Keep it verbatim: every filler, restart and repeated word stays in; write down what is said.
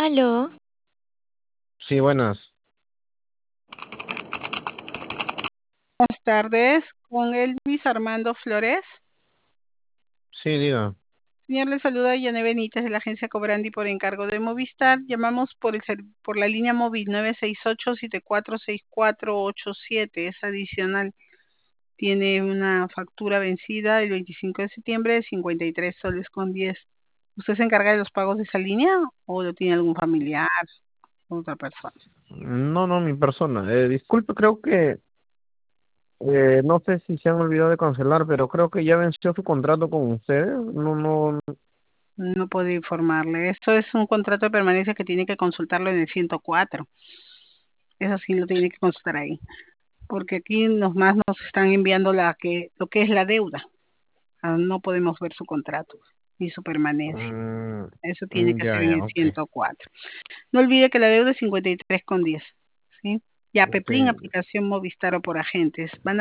Aló, Sí, buenas. Buenas tardes, con Elvis Armando Flores. Sí, diga. Señor, le saluda Yané Benítez de la agencia Cobrandi por encargo de Movistar. Llamamos por el ser- por la línea móvil nueve seis ocho, siete cuatro seis cuatro ocho siete. Es adicional. Tiene una factura vencida el veinticinco de septiembre de cincuenta y tres soles con diez. ¿Usted se encarga de los pagos de esa línea o lo tiene algún familiar o otra persona? No, no, mi persona. Eh, disculpe, creo que, eh, no sé si se han olvidado de cancelar, pero creo que ya venció su contrato con ustedes. No, no. No puedo informarle. Esto es un contrato de permanencia que tiene que consultarlo en el ciento cuatro. Eso sí lo tiene que consultar ahí. Porque aquí nos más nos están enviando la que, lo que es la deuda. Ah, no podemos ver su contrato ni su permanencia. Mm, Eso tiene mm, que ya, ser en ya, el ok. ciento cuatro. No olvide que la deuda es cincuenta y tres con diez. ¿Sí? Ya, Ok. Peplín, aplicación Movistar o por agentes. Van